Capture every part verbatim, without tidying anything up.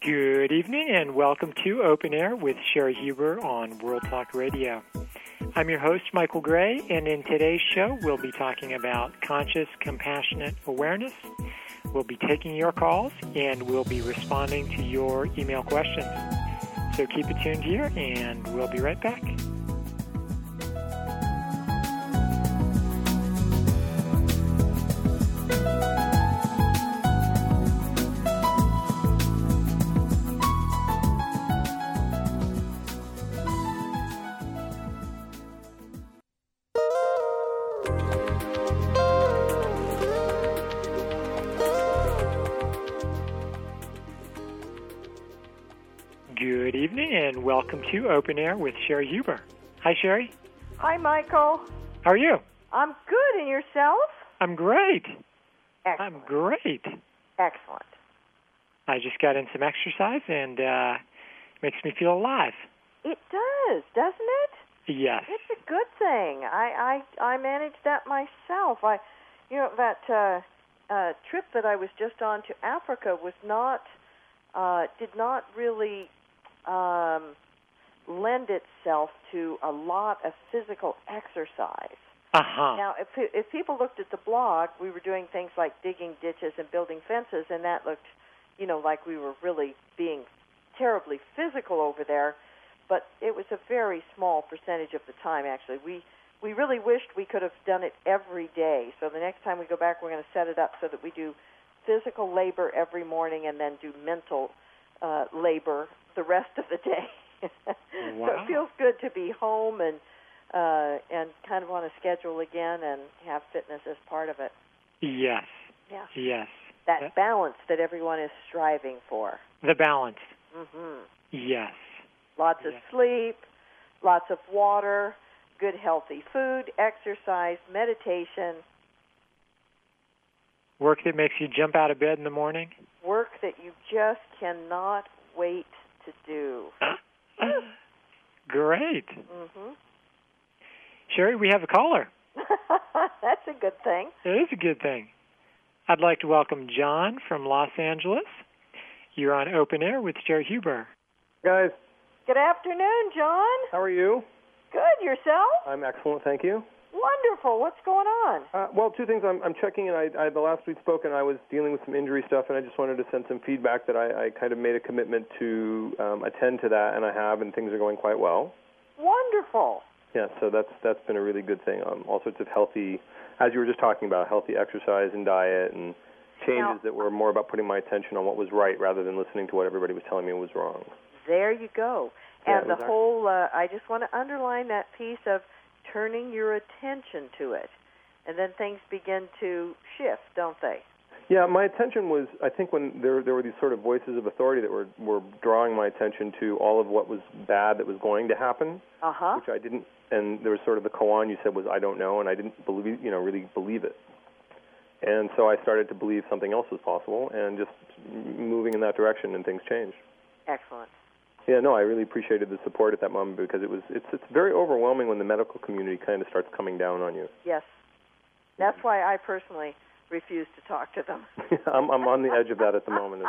Good evening and welcome to Open Air with Sherry Huber on World Talk Radio. I'm your host, Michael Gray, and in today's show we'll be talking about conscious, compassionate awareness. We'll be taking your calls and we'll be responding to your email questions. So keep it tuned here and we'll be right back. Good evening and welcome to Open Air with Sherry Huber. Hi, Sherry. Hi, Michael. How are you? I'm good. And yourself? I'm great. Excellent. I'm great. Excellent. I just got in some exercise and uh makes me feel alive. It does, doesn't it? Yes. It's a good thing. I I, I manage that myself. I, you know, that uh, uh, trip that I was just on to Africa was not, uh, did not really um, lend itself to a lot of physical exercise. Uh-huh. Now, if if people looked at the blog, we were doing things like digging ditches and building fences, and that looked, you know, like we were really being terribly physical over there. But it was a very small percentage of the time, actually. We we really wished we could have done it every day. So the next time we go back, we're going to set it up so that we do physical labor every morning and then do mental uh, labor the rest of the day. Wow. So it feels good to be home and uh, and kind of on a schedule again and have fitness as part of it. Yes. Yeah. Yes. That That- balance that everyone is striving for. The balance. Mm-hmm. Yes. Lots of Yes. sleep, lots of water, good healthy food, exercise, meditation, Work that makes you jump out of bed in the morning. work that you just cannot wait to do. Great. Mm-hmm. Sherry, we have a caller. That's a good thing. It is a good thing. I'd like to welcome John from Los Angeles. You're on Open Air with Sherry Huber. Guys, Good afternoon, John. how are you? Good. Yourself? I'm excellent, thank you. Wonderful. What's going on? Uh, well, two things. I'm, I'm checking in. I, I, the last we'd spoken, I was dealing with some injury stuff, and I just wanted to send some feedback that I, I kind of made a commitment to um, attend to that, and I have, and things are going quite well. Wonderful. Yeah, so that's that's been a really good thing. Um, all sorts of healthy, as you were just talking about, healthy exercise and diet, and changes Now- that were more about putting my attention on what was right rather than listening to what everybody was telling me was wrong. There you go. Yeah, And the exactly. whole, uh, I just want to underline that piece of turning your attention to it. And then things begin to shift, don't they? Yeah, my attention was, I think when there there were these sort of voices of authority that were, were drawing my attention to all of what was bad that was going to happen, Uh-huh. which I didn't, and there was sort of the koan you said was, I don't know, and I didn't believe, you know, really believe it. And so I started to believe something else was possible, and just moving in that direction, and things changed. Excellent. Yeah, no, I really appreciated the support at that moment because it was it's it's very overwhelming when the medical community kind of starts coming down on you. Yes. That's why I personally refuse to talk to them. I'm I'm on the edge of that at the moment.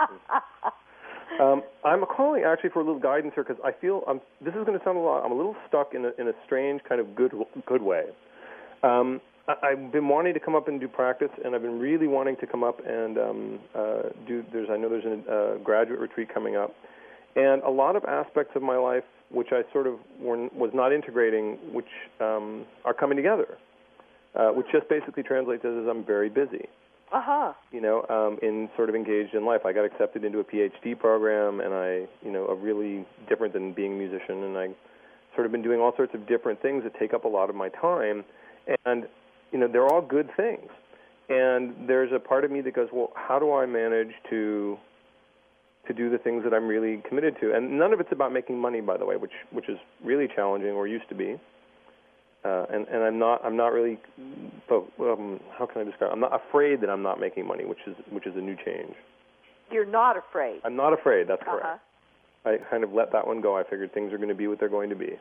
Um, I'm calling actually for a little guidance here because I feel I'm, this is going to sound a lot. I'm a little stuck in a, in a strange kind of good good way. Um, I, I've been wanting to come up and do practice, and I've been really wanting to come up and um, uh, do. There's I know there's a uh, graduate retreat coming up, and a lot of aspects of my life which I sort of were, was not integrating, which um, are coming together, uh, which just basically translates as I'm very busy. Uh-huh. You know, um, in sort of engaged in life. I got accepted into a P H D program, and I, you know, a really different than being a musician, and I sort of been doing all sorts of different things that take up a lot of my time, and, you know, they're all good things. And there's a part of me that goes, well, how do I manage to to do the things that I'm really committed to? And none of it's about making money, by the way, which which is really challenging, or used to be. Uh, and, and I'm not I'm not really um, how can I describe? I'm not afraid that I'm not making money, which is which is a new change. You're not afraid. I'm not afraid. That's correct. Uh-huh. I kind of let that one go. I figured things are going to be what they're going to be.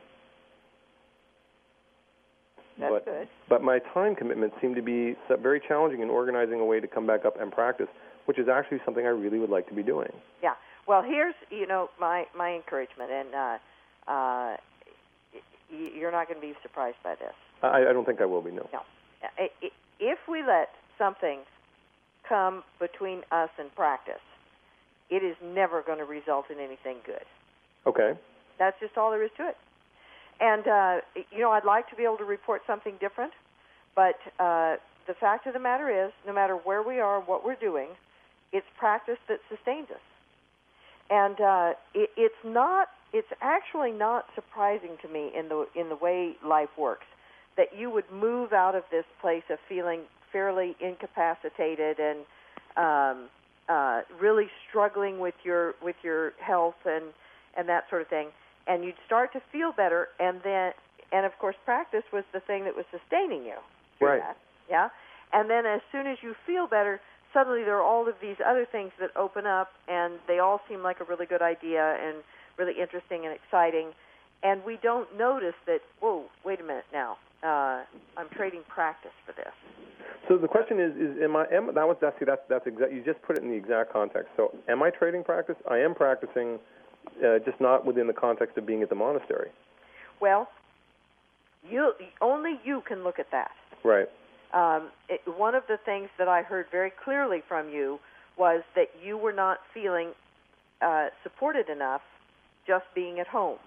That's but, good. But my time commitments seem to be very challenging in organizing a way to come back up and practice, which is actually something I really would like to be doing. Yeah. Well, here's, you know, my, my encouragement, and uh, uh, you're not going to be surprised by this. I, I don't think I will be, no. No. If we let something come between us and practice, it is never going to result in anything good. Okay. That's just all there is to it. And, uh, you know, I'd like to be able to report something different, but uh, the fact of the matter is, no matter where we are, what we're doing, it's practice that sustains us. And uh, it, it's not, it's actually not surprising to me in the in the way life works that you would move out of this place of feeling fairly incapacitated and um, uh, really struggling with your with your health and, and that sort of thing, and you'd start to feel better, and then and of course practice was the thing that was sustaining you. Right. That, yeah. And then as soon as you feel better, suddenly there are all of these other things that open up, and they all seem like a really good idea and really interesting and exciting, and we don't notice that, whoa, wait a minute now, uh, I'm trading practice for this. So the question is, is am I, am, that was, that's, that's, that's exact, you just put it in the exact context. So am I trading practice? I am practicing, uh, just not within the context of being at the monastery. Well, you only you can look at that. Right. Um, it, one of the things that I heard very clearly from you was that you were not feeling uh, supported enough just being at home.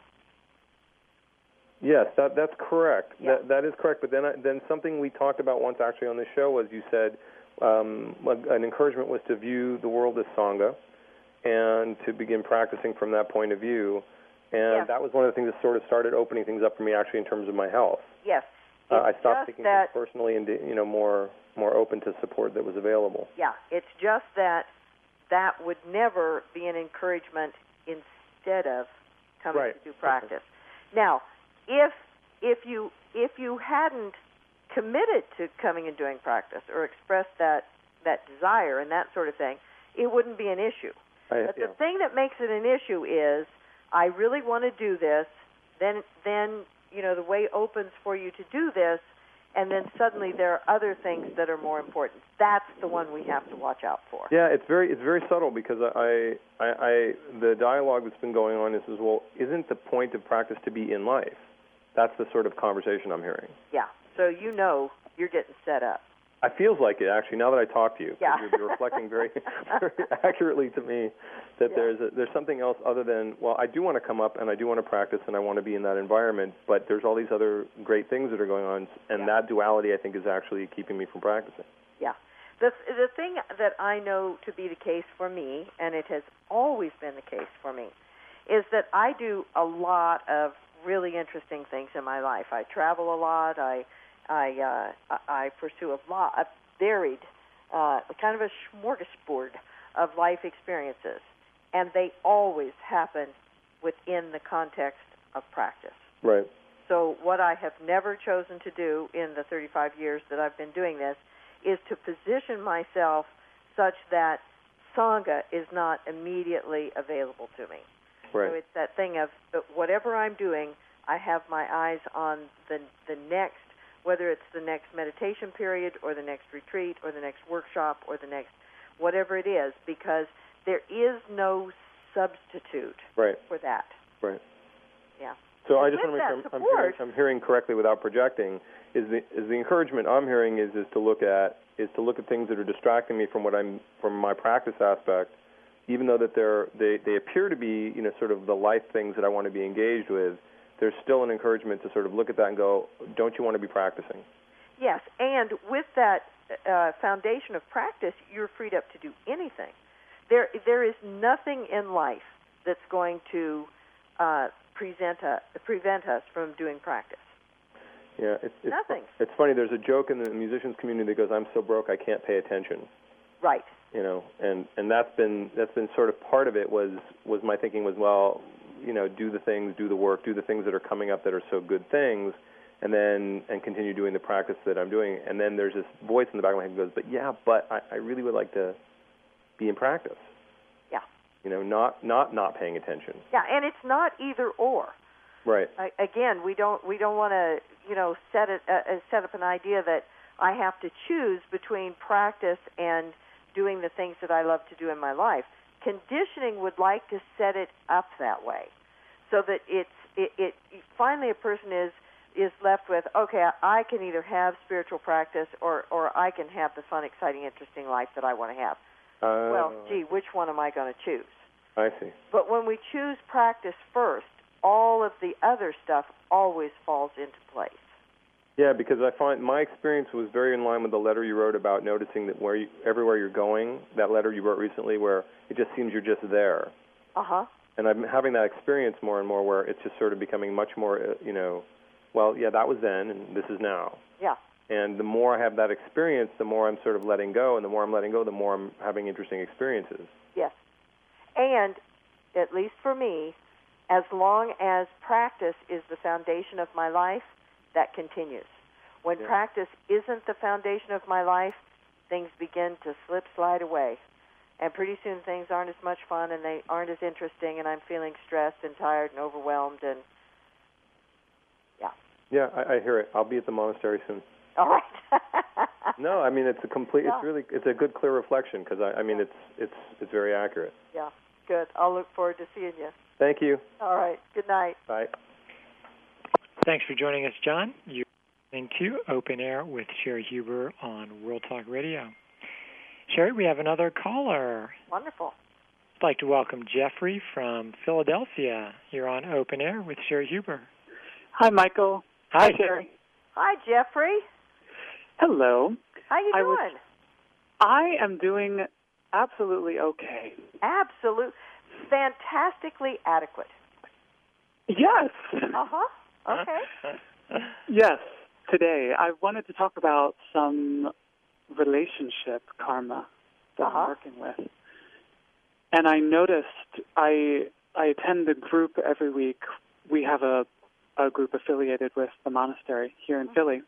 Yes, that, that's correct. Yeah. That, that is correct. But then, I, then something we talked about once actually on the show was you said um, an encouragement was to view the world as Sangha and to begin practicing from that point of view. And yes. that was one of the things that sort of started opening things up for me actually in terms of my health. Yes. Uh, I stopped taking that, things personally and, you know, more more open to support that was available. Yeah, it's just that that would never be an encouragement instead of coming right. to do practice. Now, if if you if you hadn't committed to coming and doing practice or expressed that that desire and that sort of thing, it wouldn't be an issue. I, but yeah. the thing that makes it an issue is I really want to do this. Then then you know the way opens for you to do this, and then suddenly there are other things that are more important. That's the one we have to watch out for. Yeah, it's very it's very subtle because I, I, I the dialogue that's been going on is, is well, isn't the point of practice to be in life? That's the sort of conversation I'm hearing. Yeah, so you know you're getting set up. It feels like it actually. Now that I talk to you, yeah. you're, you're reflecting very, very accurately to me that yeah. there's a, there's something else other than well, I do want to come up and I do want to practice and I want to be in that environment, but there's all these other great things that are going on, and yeah. that duality I think is actually keeping me from practicing. Yeah, the the thing that I know to be the case for me, and it has always been the case for me, is that I do a lot of really interesting things in my life. I travel a lot. I I uh, I pursue a lot, a varied, uh, kind of a smorgasbord of life experiences, and they always happen within the context of practice. Right. So what I have never chosen to do in the thirty-five years that I've been doing this is to position myself such that Sangha is not immediately available to me. Right. So it's that thing of whatever I'm doing, I have my eyes on the the next, whether it's the next meditation period or the next retreat or the next workshop or the next whatever it is, because there is no substitute right. for that. Right. Yeah. So and I just want to make sure I'm, I'm, hearing, I'm hearing correctly without projecting. Is the is the encouragement I'm hearing is is to look at is to look at things that are distracting me from what I'm from my practice aspect, even though that they're they they appear to be you know sort of the life things that I want to be engaged with. There's still an encouragement to sort of look at that and go, don't you want to be practicing? Yes, and with that uh, foundation of practice, you're freed up to do anything. There, there is nothing in life that's going to uh, present a, prevent us from doing practice. Yeah, it's, it's nothing. It's funny. There's a joke in the musicians community that goes, "I'm so broke I can't pay attention." Right. You know, and, and that's been that's been sort of part of it. Was was my thinking was well. You know, do the things, do the work, do the things that are coming up that are so good things, and then and continue doing the practice that I'm doing. And then there's this voice in the back of my head that goes, but yeah, but I, I really would like to be in practice. Yeah. You know, not not not paying attention. Yeah, and it's not either or. Right. I, again, we don't we don't want to you know set it uh, set up an idea that I have to choose between practice and doing the things that I love to do in my life. conditioning would like to set it up that way, so that it's it, it finally a person is is left with, okay, I can either have spiritual practice or or I can have the fun, exciting, interesting life that I want to have. Uh, Well, gee, which one am I going to choose? I see. But when we choose practice first, all of the other stuff always falls into place. Yeah, because I find my experience was very in line with the letter you wrote about noticing that where you, everywhere you're going, that letter you wrote recently where it just seems you're just there. Uh-huh. And I'm having that experience more and more where it's just sort of becoming much more, uh, you know, well, yeah, that was then and this is now. Yeah. And the more I have that experience, the more I'm sort of letting go, and the more I'm letting go, the more I'm having interesting experiences. Yes. And, at least for me, as long as practice is the foundation of my life, that continues. When Yeah. practice isn't the foundation of my life, things begin to slip, slide away. And pretty soon things aren't as much fun and they aren't as interesting, and I'm feeling stressed and tired and overwhelmed, and yeah. Yeah, I, I hear it. I'll be at the monastery soon. All right. No, I mean it's a complete. Yeah. It's really. It's a good, clear reflection because I, I mean it's it's it's very accurate. Yeah, good. I'll look forward to seeing you. Thank you. All right. Good night. Bye. Thanks for joining us, John. You're listening to Open Air with Sherry Huber on World Talk Radio. Sherry, we have another caller. Wonderful. I'd like to welcome Jeffrey from Philadelphia. You're on Open Air with Sherry Huber. Hi, Michael. Hi, Sherry. Hi, Jeffrey. Hello. How you I doing? was- I am doing absolutely okay. Absolute, fantastically adequate. Yes. Uh-huh. Okay. Yes. Today, I wanted to talk about some relationship karma that Uh-huh. I'm working with. And I noticed I I attend the group every week. We have a, a group affiliated with the monastery here in Mm-hmm. Philly.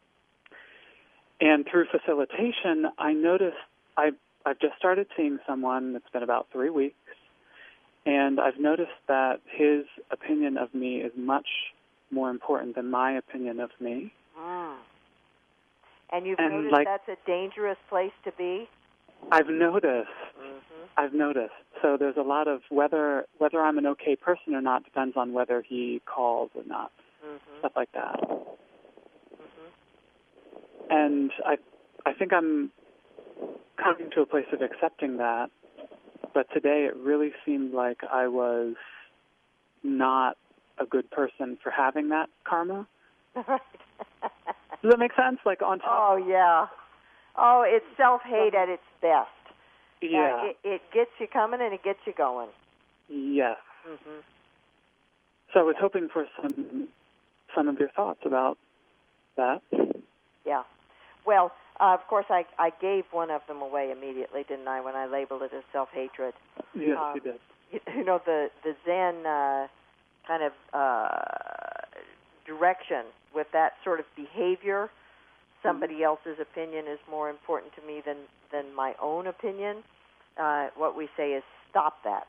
And through facilitation, I noticed I, I've just started seeing someone. It's been about three weeks. And I've noticed that his opinion of me is much more important than my opinion of me. Mm. And you've And, noticed like- that's a dangerous place to be? I've noticed. Mm-hmm. I've noticed. So there's a lot of whether whether I'm an okay person or not depends on whether he calls or not, Mm-hmm. stuff like that. Mm-hmm. And I I think I'm coming to a place of accepting that. But today it really seemed like I was not a good person for having that karma. Right. Does that make sense? Like on top. Oh, yeah. Oh, it's self-hate at its best. Yeah. Uh, it, it gets you coming and it gets you going. Yes. Mm-hmm. So I was hoping for some some of your thoughts about that. Yeah. Well, uh, of course, I, I gave one of them away immediately, didn't I, when I labeled it as self-hatred. Yes, Um, you did. You, you know, the, the Zen uh, kind of uh, direction with that sort of behavior, somebody else's opinion is more important to me than, than my own opinion. Uh, what we say is stop that.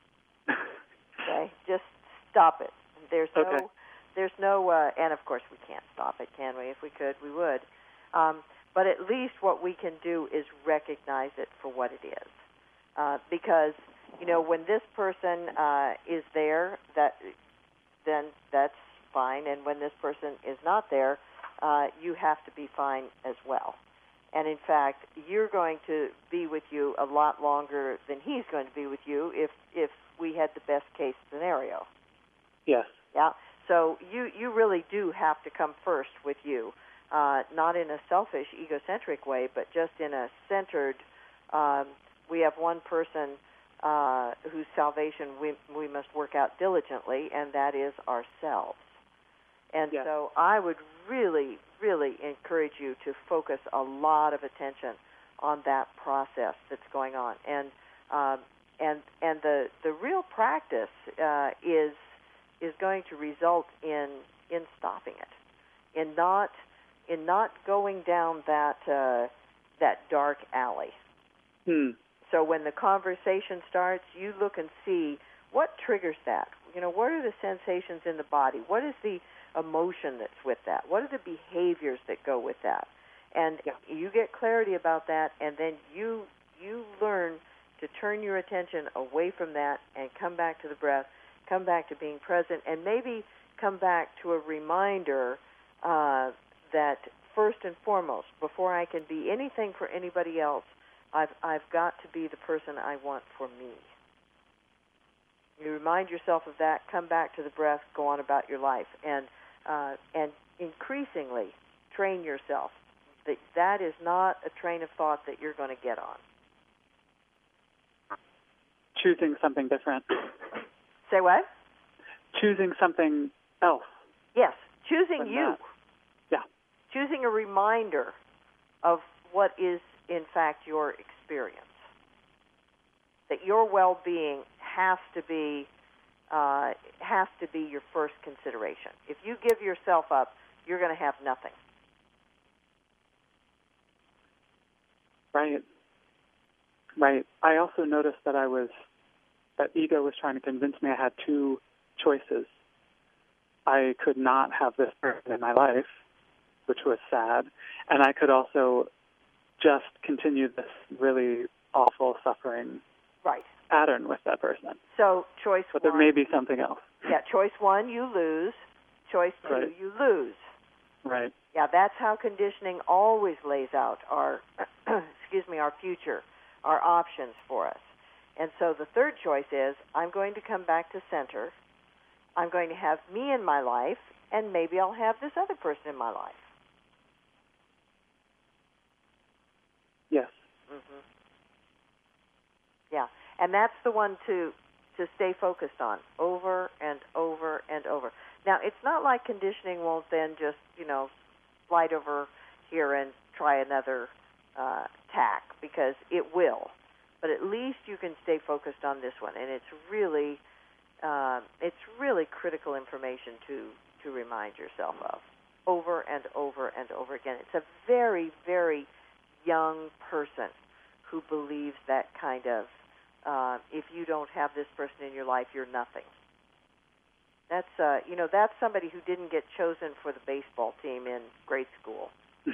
Okay? Just stop it. There's no, Okay. there's no, uh, and of course we can't stop it, can we? If we could, we would. Um, but at least what we can do is recognize it for what it is. Uh, because, you know, when this person uh, is there, that then that's fine. And when this person is not there, uh, you have to be fine as well. And in fact, you're going to be with you a lot longer than he's going to be with you if if we had the best case scenario. Yes. Yeah. So you you really do have to come first with you, uh, not in a selfish, egocentric way, but just in a centered. Um, we have one person uh, whose salvation we we must work out diligently, and that is ourselves. And Yes. so I would really, really encourage you to focus a lot of attention on that process that's going on, and um, and and the the real practice uh, is. is going to result in in stopping it, in not in not going down that uh, that dark alley. Hmm. So when the conversation starts, you look and see what triggers that. You know, what are the sensations in the body? What is the emotion that's with that? What are the behaviors that go with that? And Yeah. you get clarity about that, and then you you learn to turn your attention away from that and come back to the breath, come back to being present, and maybe come back to a reminder uh, that first and foremost, before I can be anything for anybody else, I've I've got to be the person I want for me. You remind yourself of that, come back to the breath, go on about your life, and uh, and increasingly train yourself that that is not a train of thought that you're going to get on. Choosing something different. Say what? Choosing something else. Yes, choosing you. That. Yeah. Choosing a reminder of what is, in fact, your experience. That your well-being has to be uh, has to be your first consideration. If you give yourself up, you're going to have nothing. Right. Right. I also noticed that I was that ego was trying to convince me I had two choices. I could not have this person in my life, which was sad, and I could also just continue this really awful suffering right. pattern with that person. So choice but one. But there may be something else. Yeah, choice one, you lose. Choice two, right. you lose. Right. Yeah, that's how conditioning always lays out our, excuse me, our future, our options for us. And so the third choice is, I'm going to come back to center. I'm going to have me in my life, and maybe I'll have this other person in my life. Yes. Mm-hmm. Yeah, and that's the one to to stay focused on over and over and over. Now, it's not like conditioning won't then just, you know, slide over here and try another uh, tack, because it will. But at least you can stay focused on this one, and it's really uh, it's really critical information to, to remind yourself of over and over and over again. It's a very, very young person who believes that kind of, uh, if you don't have this person in your life, you're nothing. That's, uh, you know, that's somebody who didn't get chosen for the baseball team in grade school.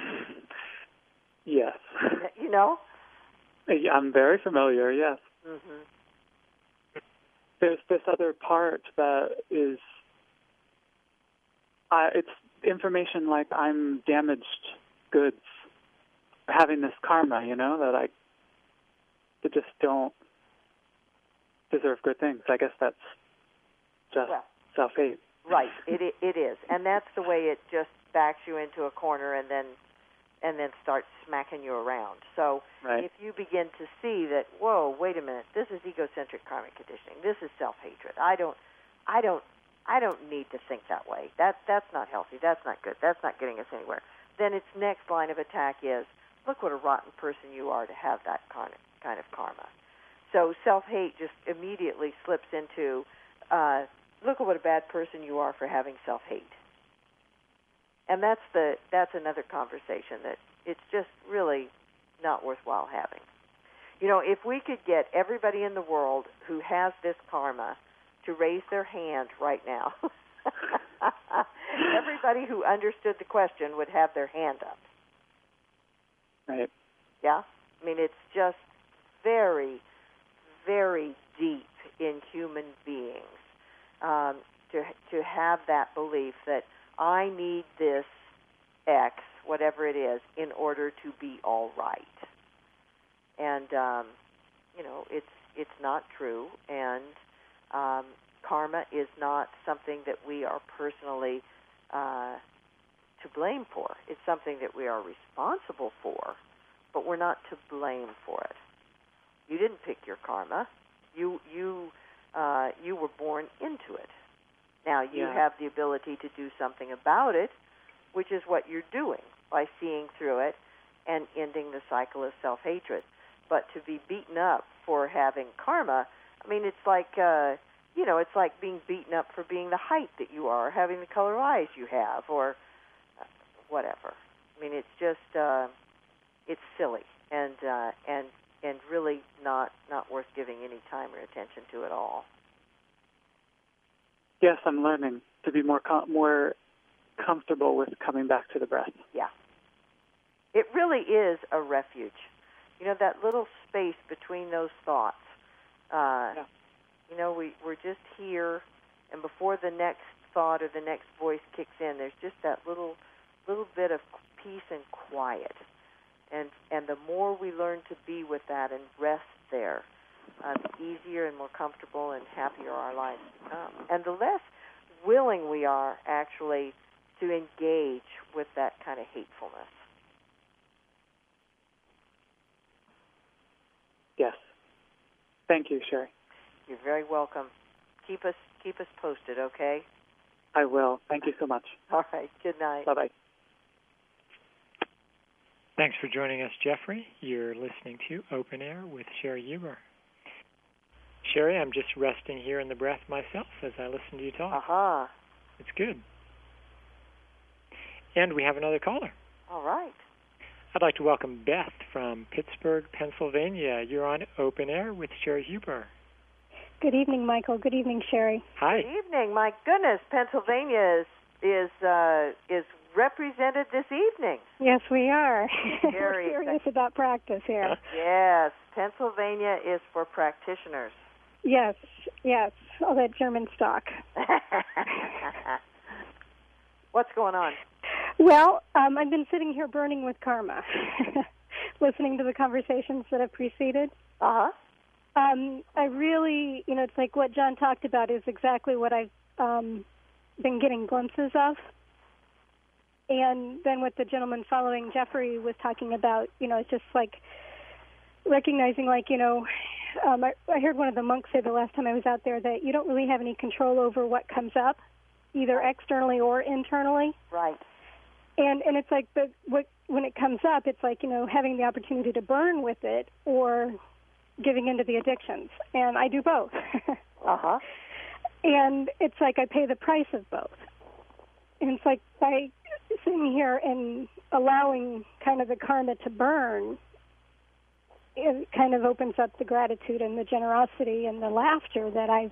Yes. You know? I'm very familiar, yes. Mm-hmm. There's this other part that is, uh, it's information like I'm damaged goods, having this karma, you know, that I that just don't deserve good things. I guess that's just well, self-hate. Right, it it is, and that's the way it just backs you into a corner and then and then starts smacking you around. So right. if you begin to see that, whoa, wait a minute, this is egocentric karmic conditioning. This is self-hatred. I don't, I don't, I don't need to think that way. That that's not healthy. That's not good. That's not getting us anywhere. Then its next line of attack is, look what a rotten person you are to have that kind of, kind of karma. So self-hate just immediately slips into, uh, look at what a bad person you are for having self-hate. And that's the that's another conversation that it's just really not worthwhile having. You know, if we could get everybody in the world who has this karma to raise their hand right now, everybody who understood the question would have their hand up. Right. Yeah? I mean, it's just very, very deep in human beings um, to to have that belief that I need this X, whatever it is, in order to be all right. And, um, you know, it's it's not true, and um, karma is not something that we are personally uh, to blame for. It's something that we are responsible for, but we're not to blame for it. You didn't pick your karma. You you uh, you were born into it. Now, you yeah. have the ability to do something about it, which is what you're doing by seeing through it and ending the cycle of self-hatred. But to be beaten up for having karma, I mean, it's like, uh, you know, it's like being beaten up for being the height that you are, having the color eyes you have, or uh, whatever. I mean, it's just, uh, it's silly and uh, and and really not, not worth giving any time or attention to at all. Yes, I'm learning to be more com- more comfortable with coming back to the breath. Yeah. It really is a refuge. You know, that little space between those thoughts Uh, Yeah. You know, we, we're just here, and before the next thought or the next voice kicks in, there's just that little little bit of peace and quiet. And and the more we learn to be with that and rest there, uh, the easier and more comfortable and happier our lives become. And the less willing we are, actually, to engage with that kind of hatefulness. Yes. Thank you, Sherry. You're very welcome. Keep us keep us posted, okay? I will. Thank you so much. All right. Good night. Bye-bye. Thanks for joining us, Jeffrey. You're listening to Open Air with Sherry Huber. Sherry, I'm just resting here in the breath myself as I listen to you talk. Aha. Uh-huh. It's good. And we have another caller. All right. I'd like to welcome Beth from Pittsburgh, Pennsylvania. You're on Open Air with Sherry Huber. Good evening, Michael. Good evening, Sherry. Hi. Good evening. My goodness, Pennsylvania is is uh, is represented this evening. Yes, we are. Very We're serious about practice here. Yes, Pennsylvania is for practitioners. Yes, yes. All that German stock. What's going on? Well, um, I've been sitting here burning with karma, listening to the conversations that have preceded. Uh-huh. Um, I really, you know, it's like what John talked about is exactly what I've um, been getting glimpses of. And then what the gentleman following Jeffrey was talking about, you know, it's just like recognizing, like, you know, um, I, I heard one of the monks say the last time I was out there that you don't really have any control over what comes up, either externally or internally. Right. And and it's like the what when it comes up, it's like, you know, having the opportunity to burn with it or giving into the addictions. And I do both. Uh-huh. And it's like I pay the price of both. And it's like by sitting here and allowing kind of the karma to burn, it kind of opens up the gratitude and the generosity and the laughter that I've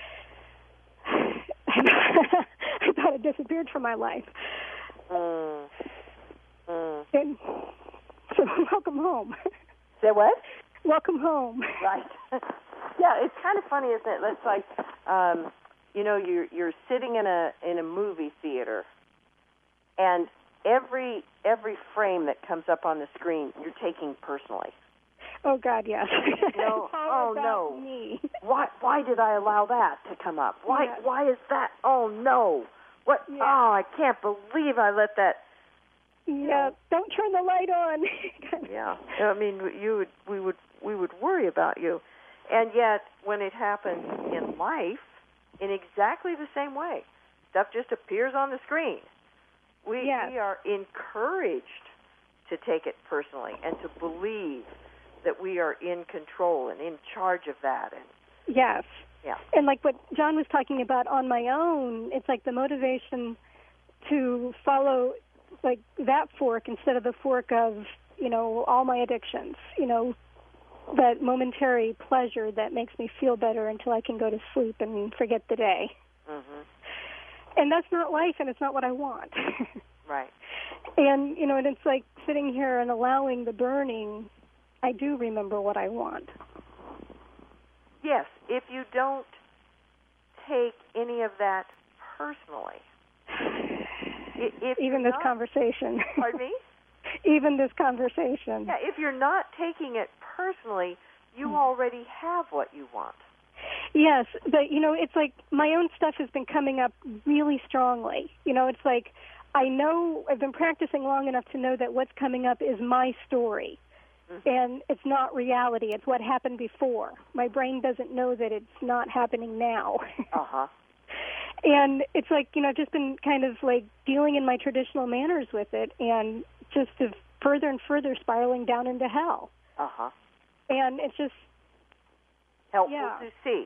I thought had disappeared from my life. Mm. Mm. And so welcome home. Say what? Welcome home. Right. Yeah, it's kind of funny, isn't it? It's like, um, you know, you're you're sitting in a in a movie theater, and every every frame that comes up on the screen, you're taking personally. Oh God, yes. No, How oh about no. Me? Why why did I allow that to come up? Why Yes. why is that? Oh no. What? Yeah. Oh, I can't believe I let that. Yeah, don't turn the light on. Yeah, I mean, you would, we would, we would worry about you, and yet when it happens in life, in exactly the same way, stuff just appears on the screen. We Yes. we are encouraged to take it personally and to believe that we are in control and in charge of that. And Yes. yeah, And like what John was talking about on my own, it's like the motivation to follow like that fork instead of the fork of, you know, all my addictions, you know, that momentary pleasure that makes me feel better until I can go to sleep and forget the day. mm-hmm. And that's not life, and it's not what I want. Right. And, you know, and it's like sitting here and allowing the burning, I do remember what I want. Yes, if you don't take any of that personally. I- If Even you're this not, conversation. Pardon me? Even this conversation. Yeah, if you're not taking it personally, you already have what you want. Yes, but, you know, it's like my own stuff has been coming up really strongly. You know, it's like I know I've been practicing long enough to know that what's coming up is my story. Mm-hmm. And it's not reality. It's what happened before. My brain doesn't know that it's not happening now. Uh-huh. And it's like, you know, I've just been kind of like dealing in my traditional manners with it and just of further and further spiraling down into hell. Uh-huh. And it's just helpful yeah. to see.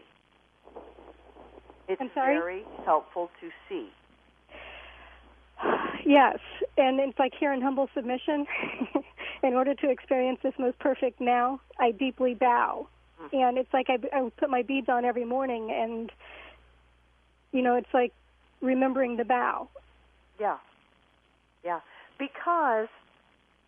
It's I'm sorry? very helpful to see. Yes, and it's like here in humble submission, in order to experience this most perfect now, I deeply bow. Mm-hmm. And it's like I, I put my beads on every morning, and, you know, it's like remembering the bow. Yeah, yeah, because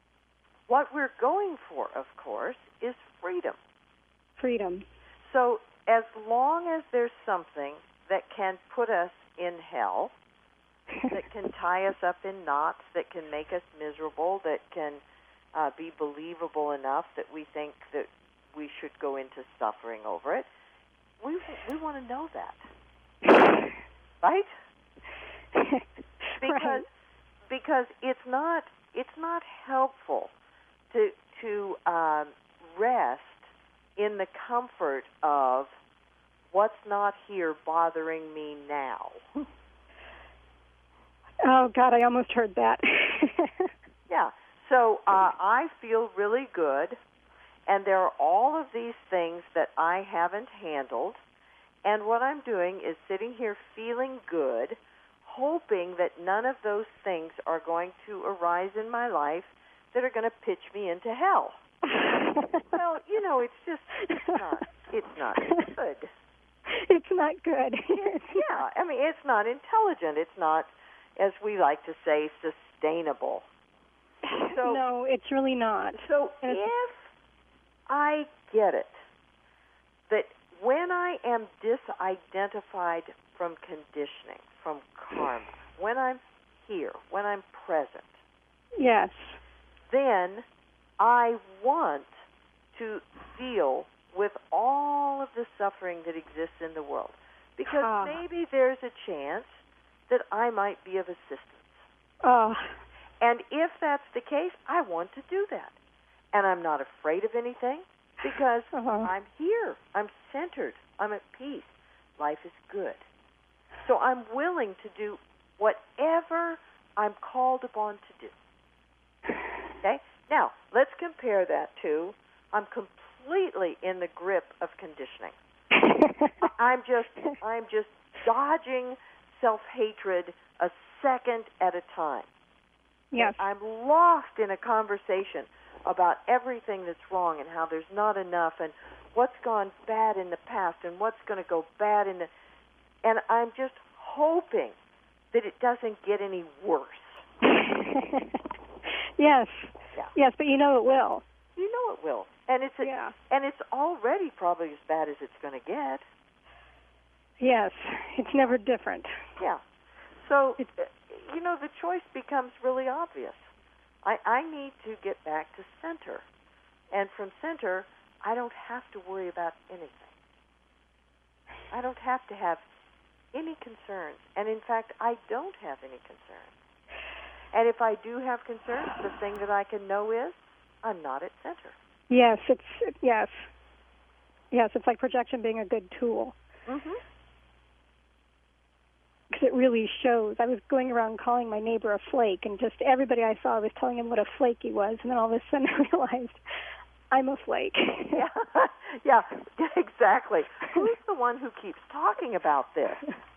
what we're going for, of course, is freedom. Freedom. So as long as there's something that can put us in hell, that can tie us up in knots, that can make us miserable, that can uh, be believable enough that we think that we should go into suffering over it, we we want to know that, right? Because right. because it's not it's not helpful to to um, rest in the comfort of what's not here bothering me now. Oh, God, I almost heard that. Yeah. So uh, I feel really good, and there are all of these things that I haven't handled, and what I'm doing is sitting here feeling good, hoping that none of those things are going to arise in my life that are going to pitch me into hell. Well, you know, it's just, it's not, it's not good. It's not good. It's, yeah, I mean, it's not intelligent. It's not, as we like to say, sustainable. So, no, it's really not. So if I get it, that when I am disidentified from conditioning, from karma, when I'm here, when I'm present, yes, then I want to deal with all of the suffering that exists in the world. Because Ah. maybe there's a chance that I might be of assistance. Oh, And if that's the case, I want to do that. And I'm not afraid of anything because Uh-huh. I'm here. I'm centered. I'm at peace. Life is good. So I'm willing to do whatever I'm called upon to do. Okay? Now, let's compare that to I'm completely in the grip of conditioning. I'm just I'm just dodging self-hatred a second at a time. yes. I'm lost in a conversation about everything that's wrong and how there's not enough and what's gone bad in the past and what's going to go bad in the... And I'm just hoping that it doesn't get any worse. Yes. Yeah. Yes, but you know it will. You know it will. And it's a, Yeah. and it's already probably as bad as it's going to get. Yes. It's never different. Yeah. So, uh, you know, the choice becomes really obvious. I, I need to get back to center. And from center, I don't have to worry about anything. I don't have to have any concerns. And, in fact, I don't have any concerns. And if I do have concerns, the thing that I can know is I'm not at center. Yes, it's yes. Yes, it's like projection being a good tool. Mm-hmm. Because it really shows. I was going around calling my neighbor a flake, and just everybody I saw was telling him what a flake he was, and then all of a sudden I realized I'm a flake. Yeah, yeah, exactly. Who's the one who keeps talking about this?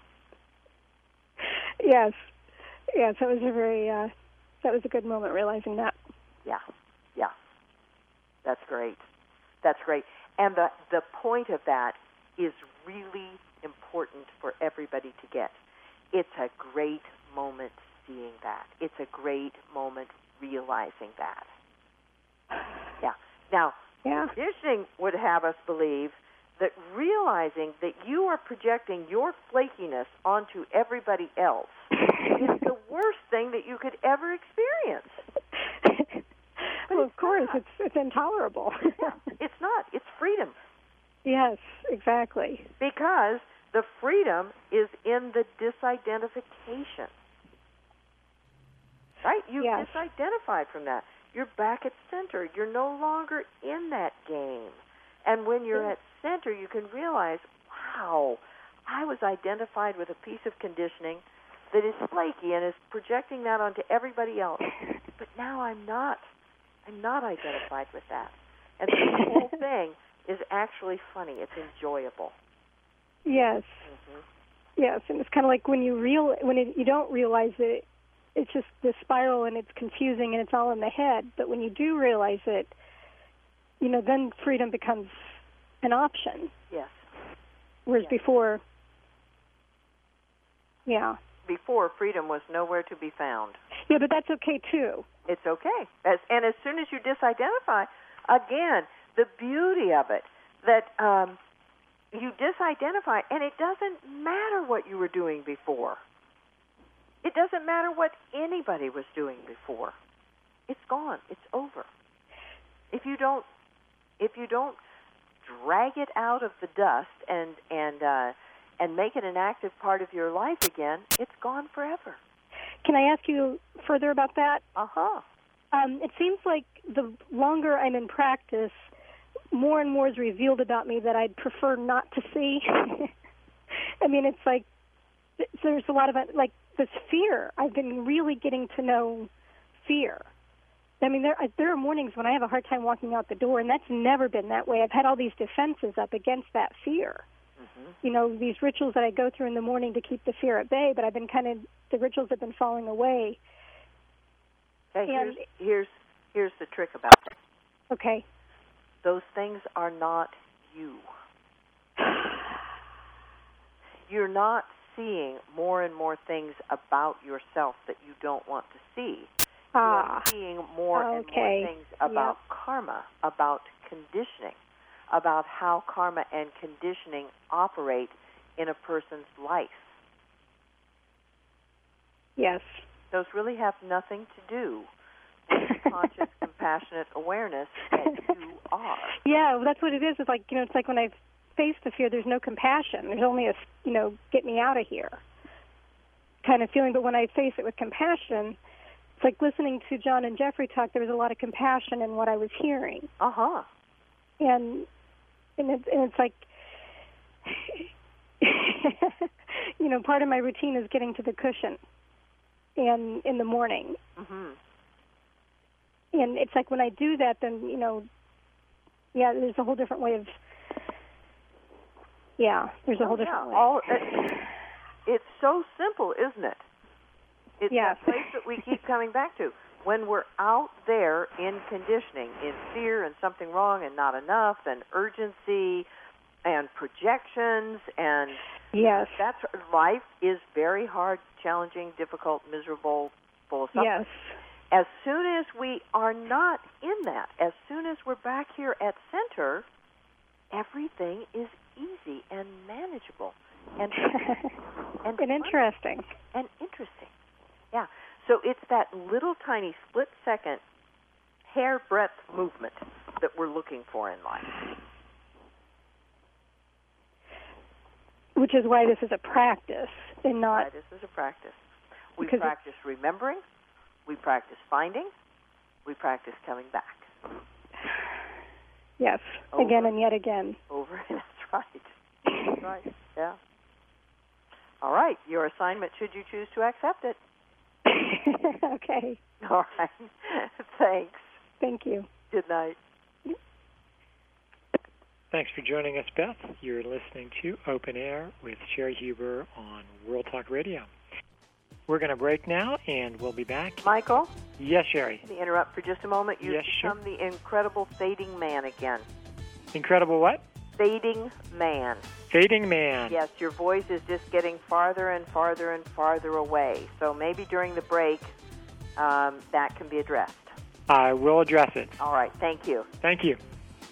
Yes, yes, that was a very, uh, that was a good moment realizing that. Yeah, yeah, that's great. That's great. And the the point of that is really important for everybody to get. It's a great moment seeing that. It's a great moment realizing that. Yeah. Now, Yeah. conditioning would have us believe that realizing that you are projecting your flakiness onto everybody else is the worst thing that you could ever experience. Well, of course, not. it's it's intolerable. Yeah, it's not. It's freedom. Yes, exactly. Because the freedom is in the disidentification. Right? You've Yes. disidentified from that. You're back at center. You're no longer in that game. And when you're Yeah. at center, you can realize, wow, I was identified with a piece of conditioning that is flaky and is projecting that onto everybody else. But now I'm not. I'm not identified with that. And so the whole thing is actually funny. It's enjoyable. Yes. Mm-hmm. Yes, and it's kind of like when you real when it, you don't realize it, it's just the spiral and it's confusing and it's all in the head. But when you do realize it, you know, then freedom becomes an option. Yes. Whereas Yes. before, yeah, Before, freedom was nowhere to be found. yeah, but that's okay too. It's okay. As, and as soon as you disidentify, again, the beauty of it, that um, you disidentify, and it doesn't matter what you were doing before. It doesn't matter what anybody was doing before. It's gone. It's over. If you don't, if you don't drag it out of the dust and and uh, and make it an active part of your life again, it's gone forever. Can I ask you further about that? Uh-huh. Um, it seems like the longer I'm in practice, more and more is revealed about me that I'd prefer not to see. I mean, it's like there's a lot of, like, this fear. I've been really getting to know fear. I mean, there there are mornings when I have a hard time walking out the door, and that's never been that way. I've had all these defenses up against that fear. Mm-hmm. You know, these rituals that I go through in the morning to keep the fear at bay, but I've been kind of, the rituals have been falling away. Hey, and, here's, here's, here's the trick about that. Okay. Those things are not you. You're not seeing more and more things about yourself that you don't want to see. Ah, You're seeing more okay. and more things about yep. karma, about conditioning, about how karma and conditioning operate in a person's life. Yes. Those really have nothing to do with the conscious, compassionate awareness that you are. Yeah, well, that's what it is. It's like, you know, it's like when I face the fear, there's no compassion. There's only a, you know, get me out of here kind of feeling. But when I face it with compassion, it's like listening to John and Jeffrey talk, there was a lot of compassion in what I was hearing. Uh-huh. And, and, it's, and it's like, you know, part of my routine is getting to the cushion and in the morning. Mm-hmm. And it's like when I do that, then, you know, yeah, there's a whole different way of, yeah, there's a oh, whole different yeah. way. All, it, it's so simple, isn't it? It's yes. that place that we keep coming back to. When we're out there in conditioning, in fear and something wrong and not enough and urgency and projections and yes, that's life is very hard, challenging, difficult, miserable, full of suffering. Yes. As soon as we are not in that, as soon as we're back here at center, everything is easy and manageable and and, and interesting. And interesting. Yeah. So it's that little tiny split-second hair-breadth movement that we're looking for in life. Which is why this is a practice and not... Why this is a practice. We because practice remembering. We practice finding. We practice coming back. Yes, Over, again and yet again. Over, that's right. That's right, yeah. All right, your assignment, should you choose to accept it. Okay. All right. Thanks. Thank you. Good night. Thanks for joining us, Beth. You're listening to Open Air with Sherry Huber on World Talk Radio. We're going to break now, and we'll be back. Michael? Yes, Sherry? Let me interrupt for just a moment. You've yes, become sure. the incredible fading man again. Incredible what? Fading man. Fading man. Yes, your voice is just getting farther and farther and farther away. So maybe during the break, um, that can be addressed. I will address it. All right, thank you. Thank you.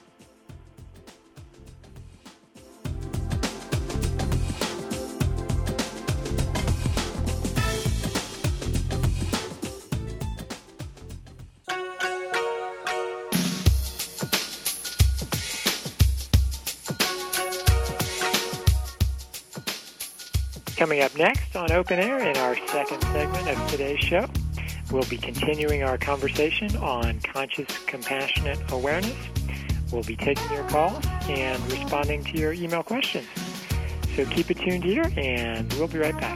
Coming up next on Open Air in our second segment of today's show, we'll be continuing our conversation on conscious, compassionate awareness. We'll be taking your calls and responding to your email questions. So keep it tuned here, and we'll be right back.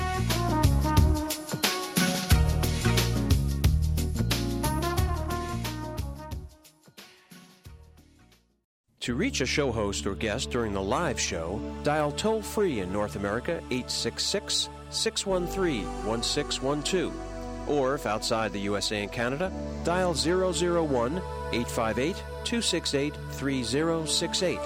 To reach a show host or guest during the live show, dial toll-free in North America eight six six, six one three, one six one two. Or if outside the U S A and Canada, dial zero zero one, eight five eight, two six eight, three zero six eight.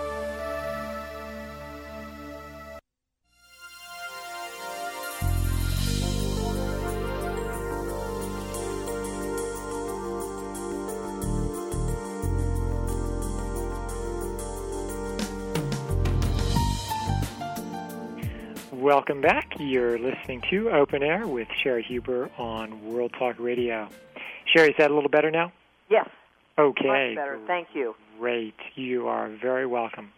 Welcome back. You're listening to Open Air with Sherry Huber on World Talk Radio. Sherry, is that a little better now? Yes. Okay. Much better. Thank you. Great. You are very welcome.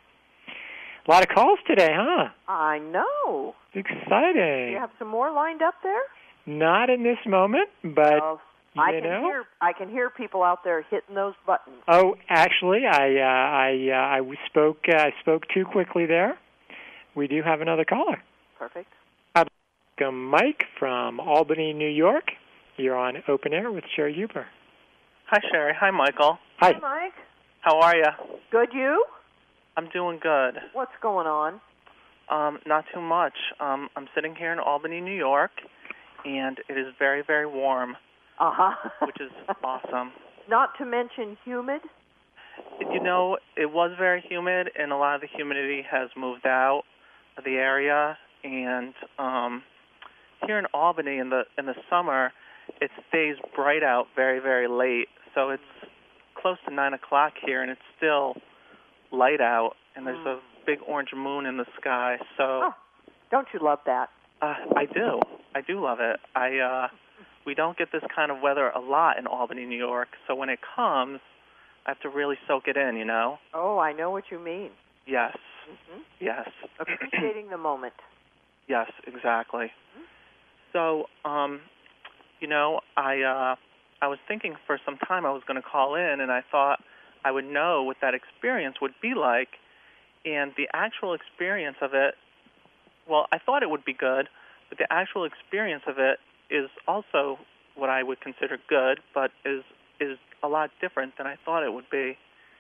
A lot of calls today, huh? I know. Exciting. Do you have some more lined up there? Not in this moment, but well, I you can know. hear I can hear people out there hitting those buttons. Oh, actually, I uh, I uh, I spoke uh, I spoke too quickly there. We do have another caller. Perfect. I'd welcome Mike from Albany, New York. You're on Open Air with Sherry Huber. Hi, Sherry. Hi, Michael. Hi. Hi, Mike. How are you? Good, you? I'm doing good. What's going on? Um, not too much. Um, I'm sitting here in Albany, New York, and it is very, very warm, uh-huh. which is awesome. Not to mention humid? You know, it was very humid, and a lot of the humidity has moved out of the area. And um, here in Albany, in the in the summer, it stays bright out very, very late. So it's close to nine o'clock here, and it's still light out, and there's mm. a big orange moon in the sky. So, oh, don't you love that? Uh, I do. I do love it. I uh, we don't get this kind of weather a lot in Albany, New York. So when it comes, I have to really soak it in. You know? Oh, I know what you mean. Yes. Mm-hmm. Yes. Appreciating the moment. Yes, exactly. Mm-hmm. So, um, you know, I uh, I was thinking for some time I was going to call in, and I thought I would know what that experience would be like. And the actual experience of it, well, I thought it would be good, but the actual experience of it is also what I would consider good, but is is a lot different than I thought it would be.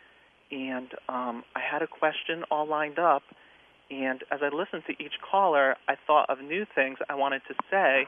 And um, I had a question all lined up, and as I listened to each caller, I thought of new things I wanted to say.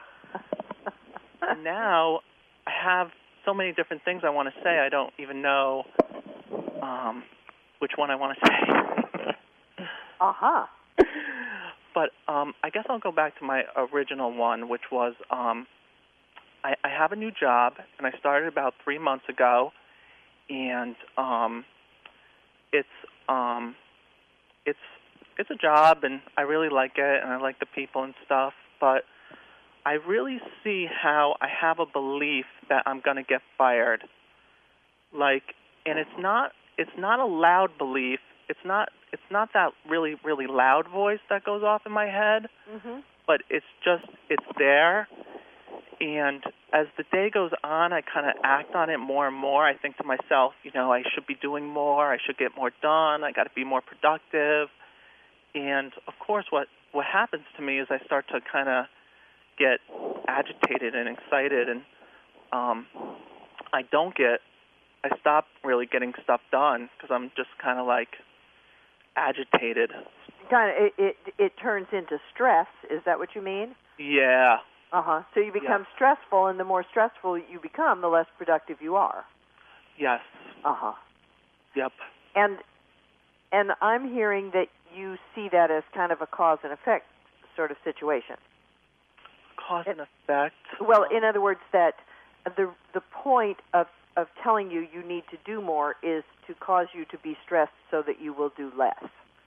And now I have so many different things I want to say, I don't even know um, which one I want to say. Uh-huh. But um, I guess I'll go back to my original one, which was um, I, I have a new job, and I started about three months ago, and um, it's um, it's it's a job, and I really like it, and I like the people and stuff, but I really see how I have a belief that I'm going to get fired. Like, and it's not it's not a loud belief. It's not it's not that really, really loud voice that goes off in my head, mm-hmm. but it's just, it's there. And as the day goes on, I kind of act on it more and more. I think to myself, you know, I should be doing more. I should get more done. I got to be more productive. And, of course, what, what happens to me is I start to kind of get agitated and excited, and um, I don't get, I stop really getting stuff done because I'm just kind of like agitated. Kind of, it, it it turns into stress. Is that what you mean? Yeah. Uh huh. So you become yes. stressful, and the more stressful you become, the less productive you are. Yes. Uh huh. Yep. And and I'm hearing that you see that as kind of a cause and effect sort of situation. Cause and effect. Well, in other words, that the the point of of telling you you need to do more is to cause you to be stressed so that you will do less.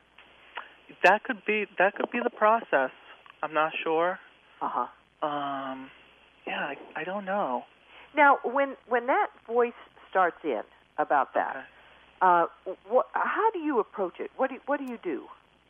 That could be that could be the process. I'm not sure. Uh-huh. Um yeah, I, I don't know. Now, when when that voice starts in about that, okay. uh what how do you approach it? What do what do you do?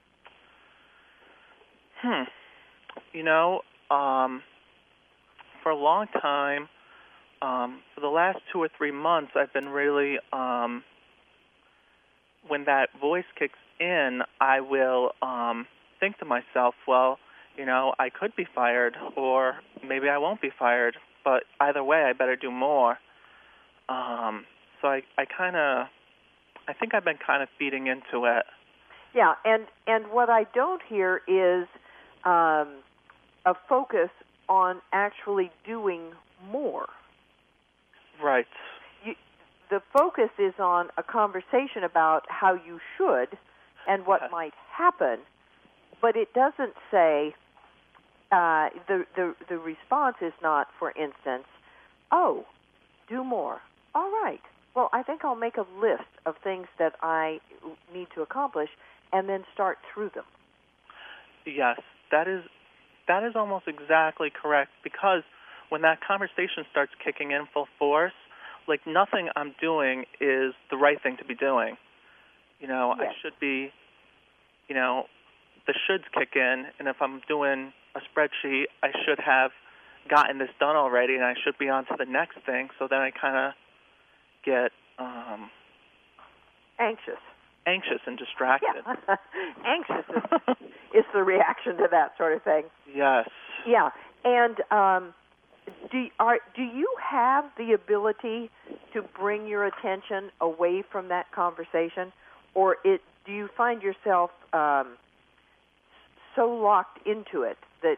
Hmm. You know, um for a long time, Um, for the last two or three months, I've been really, um, when that voice kicks in, I will um, think to myself, well, you know, I could be fired, or maybe I won't be fired, but either way, I better do more. Um, so I, I kind of, I think I've been kind of feeding into it. Yeah, and, and what I don't hear is um, a focus on actually doing more. Right. You, the focus is on a conversation about how you should and what yes. might happen, but it doesn't say, uh, the, the, the response is not, for instance, oh, do more. All right. Well, I think I'll make a list of things that I need to accomplish and then start through them. Yes, that is that is almost exactly correct, because when that conversation starts kicking in full force, like nothing I'm doing is the right thing to be doing. You know, yes. I should be, you know, the shoulds kick in, and if I'm doing a spreadsheet, I should have gotten this done already, and I should be on to the next thing. So then I kind of get um, anxious. Anxious and distracted. Yeah. Anxious is, is the reaction to that sort of thing. Yes. Yeah, and um, do are do you have the ability to bring your attention away from that conversation, or it do you find yourself um, so locked into it that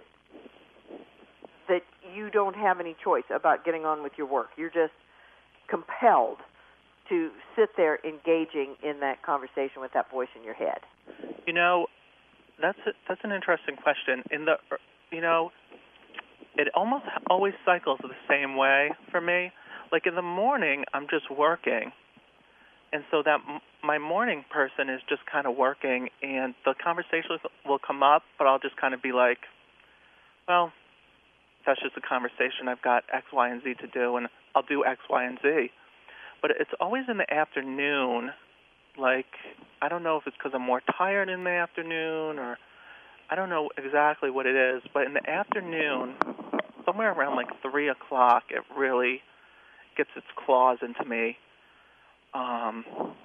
that you don't have any choice about getting on with your work? You're just compelled to sit there engaging in that conversation with that voice in your head? You know, that's a, that's an interesting question. In the, you know, it almost always cycles the same way for me. Like in the morning, I'm just working, and so that m- my morning person is just kind of working, and the conversation will come up, but I'll just kind of be like, well, that's just a conversation. I've got X, Y, and Z to do, and I'll do X, Y, and Z. But it's always in the afternoon. Like, I don't know if it's because I'm more tired in the afternoon, or I don't know exactly what it is. But in the afternoon, somewhere around like three o'clock, it really gets its claws into me. Um,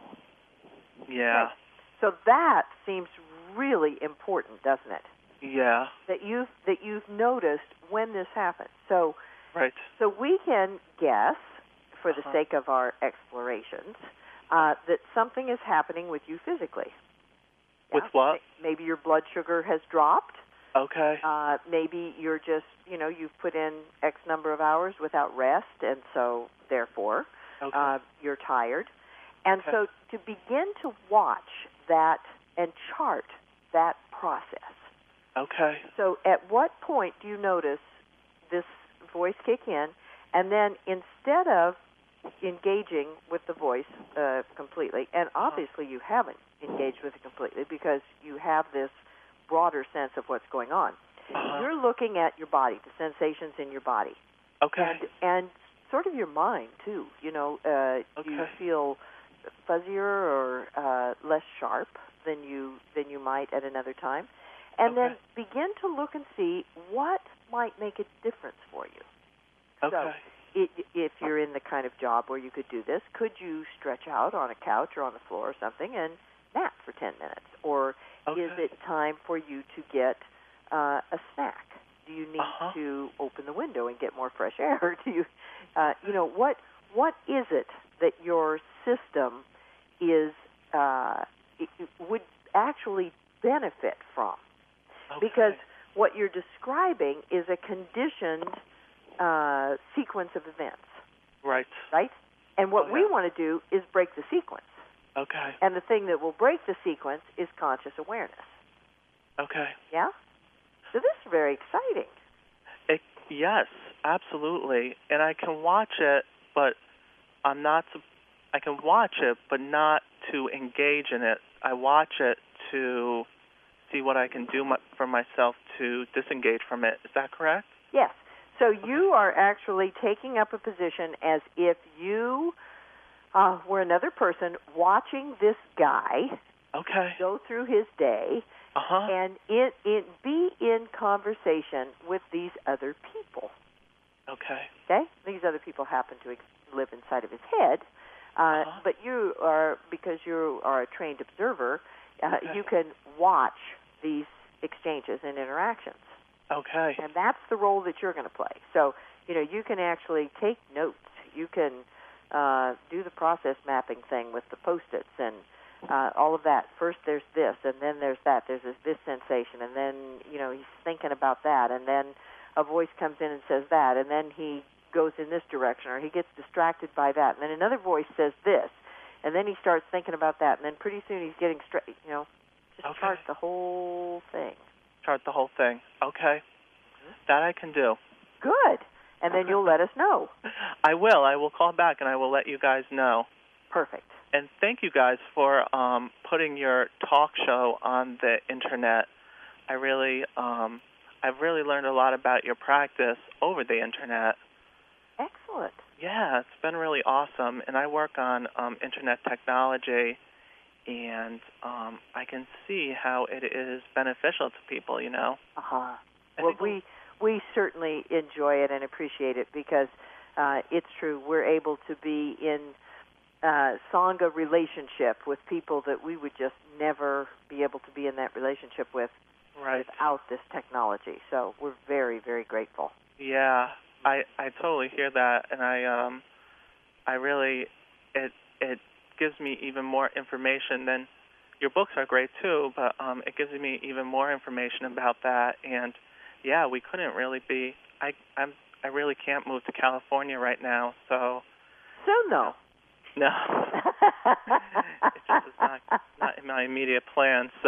yeah. Right. So that seems really important, doesn't it? Yeah. That you've that you've noticed when this happens. So, right. So we can guess, for the uh-huh. sake of our explorations, uh, that something is happening with you physically. With yeah? what? Maybe your blood sugar has dropped. Okay. Uh, maybe you're just, you know, you've put in X number of hours without rest, and so, therefore, okay. uh, you're tired. And okay. so to begin to watch that and chart that process. Okay. So at what point do you notice this voice kick in, and then instead of engaging with the voice uh, completely, and obviously you haven't engaged with it completely because you have this broader sense of what's going on. Uh-huh. You're looking at your body, the sensations in your body. Okay. And, and sort of your mind, too. You know, uh, okay. you feel fuzzier or uh, less sharp than you than you might at another time. And okay. then begin to look and see what might make a difference for you. Okay. So it, if you're in the kind of job where you could do this, could you stretch out on a couch or on the floor or something and nap for ten minutes? Or okay. is it time for you to get uh, a snack? Do you need uh-huh. to open the window and get more fresh air? Do you, uh, you know, what what is it that your system is uh, it, it would actually benefit from? Okay. Because what you're describing is a conditioned uh, sequence of events. Right. Right? And what oh, yeah. we want to do is break the sequence. Okay. And the thing that will break the sequence is conscious awareness. Okay. Yeah? So this is very exciting. It, yes, absolutely. And I can watch it, but I'm not, I can watch it, but not to engage in it. I watch it to see what I can do my, for myself to disengage from it. Is that correct? Yes. So you are actually taking up a position as if you uh, were another person watching this guy okay. go through his day uh-huh. and it, it be in conversation with these other people. Okay. Okay? These other people happen to ex- live inside of his head, uh, uh-huh. but you are, because you are a trained observer, uh, okay. you can watch these exchanges and interactions. Okay. And that's the role that you're going to play. So, you know, you can actually take notes. You can uh, do the process mapping thing with the Post-its and uh, all of that. First there's this, and then there's that. There's this, this sensation, and then, you know, he's thinking about that, and then a voice comes in and says that, and then he goes in this direction, or he gets distracted by that, and then another voice says this, and then he starts thinking about that, and then pretty soon he's getting straight, you know, just okay. chart the whole thing. Chart the whole thing. Okay. Mm-hmm. That I can do. Good. And then you'll let us know. I will. I will call back, and I will let you guys know. Perfect. And thank you guys for um, putting your talk show on the Internet. I really, um, I've really learned a lot about your practice over the internet. Excellent. Yeah, it's been really awesome. And I work on um, internet technology, and um, I can see how it is beneficial to people, you know. Uh-huh. Well, we we certainly enjoy it and appreciate it because uh, it's true. We're able to be in uh, Sangha relationship with people that we would just never be able to be in that relationship with right. without this technology. So we're very, very grateful. Yeah, I I totally hear that, and I um I really it it gives me even more information than your books are great too, but um it gives me even more information about that. And yeah, we couldn't really be I I'm I really can't move to California right now, so so no no it's just it's not not in my immediate plans. So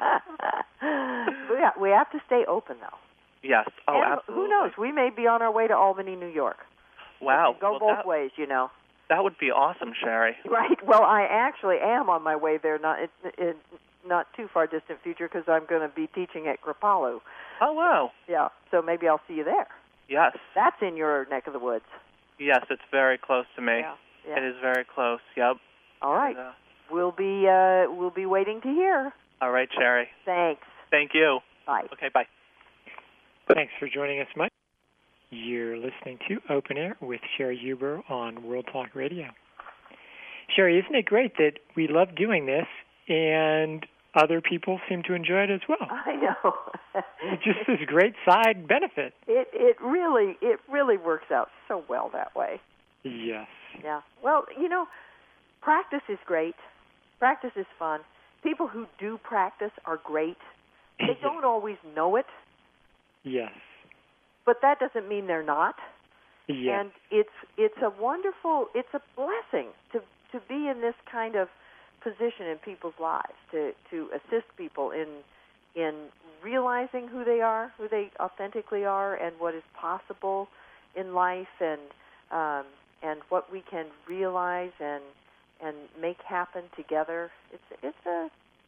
we have, we have to stay open though. Yes. Oh, and absolutely. Who knows? We may be on our way to Albany, New York. Wow. Go well, both that, ways, you know. That would be awesome, Sherry. Right. Well, I actually am on my way there, not in, in not too far distant future, because I'm going to be teaching at Kripalu. Oh, wow. Yeah. So maybe I'll see you there. Yes. That's in your neck of the woods. Yes, it's very close to me. Yeah. yeah. It is very close. Yep. All right. And, uh, we'll be uh, we'll be waiting to hear. All right, Sherry. Thanks. Thank you. Bye. Okay. Bye. Thanks for joining us, Mike. You're listening to Open Air with Sherry Huber on World Talk Radio. Sherry, isn't it great that we love doing this and other people seem to enjoy it as well? I know. It's just this great side benefit. It it really it really works out so well that way. Yes. Yeah. Well, you know, practice is great. Practice is fun. People who do practice are great. They don't always know it. Yes. But that doesn't mean they're not. Yes. And it's it's a wonderful, it's a blessing to to be in this kind of position in people's lives, to to assist people in in realizing who they are, who they authentically are, and what is possible in life, and um, and what we can realize and and make happen together. It's it's a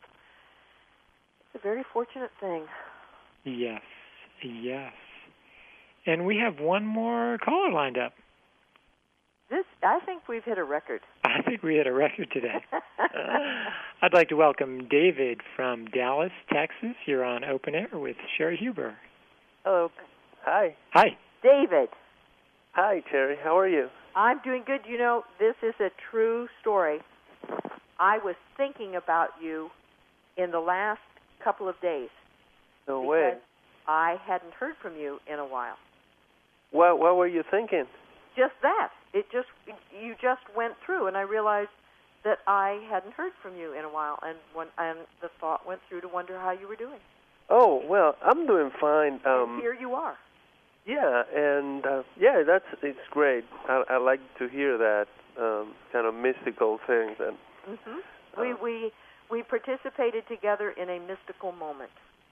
it's a very fortunate thing. Yes. Yes. And we have one more caller lined up. This, I think we've hit a record. I think we hit a record today. I'd like to welcome David from Dallas, Texas. You're on Open Air with Sherry Huber. Hello. Hi. Hi. David. Hi, Sherry. How are you? I'm doing good. You know, this is a true story. I was thinking about you in the last couple of days. No way. I hadn't heard from you in a while. What What were you thinking? Just that. It just you just went through, and I realized that I hadn't heard from you in a while, and when and the thought went through to wonder how you were doing. Oh well, I'm doing fine. Um, and here you are. Yeah, and uh, yeah, that's it's great. I, I like to hear that um, kind of mystical things. And mm-hmm. uh, we we we participated together in a mystical moment.